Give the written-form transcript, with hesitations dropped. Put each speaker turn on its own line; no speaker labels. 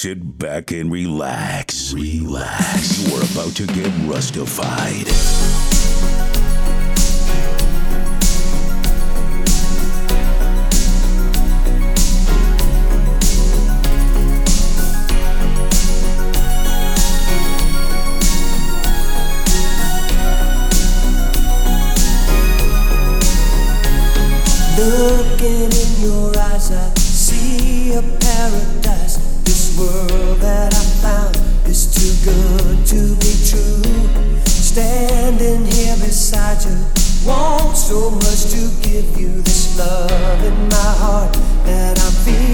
Sit back and relax. Relax. You're about to get rustified.
Looking in your eyes, I see a paradise. This world that I found is too good to be true. Standing here beside you, want so much to give you this love in my heart that I'm feeling.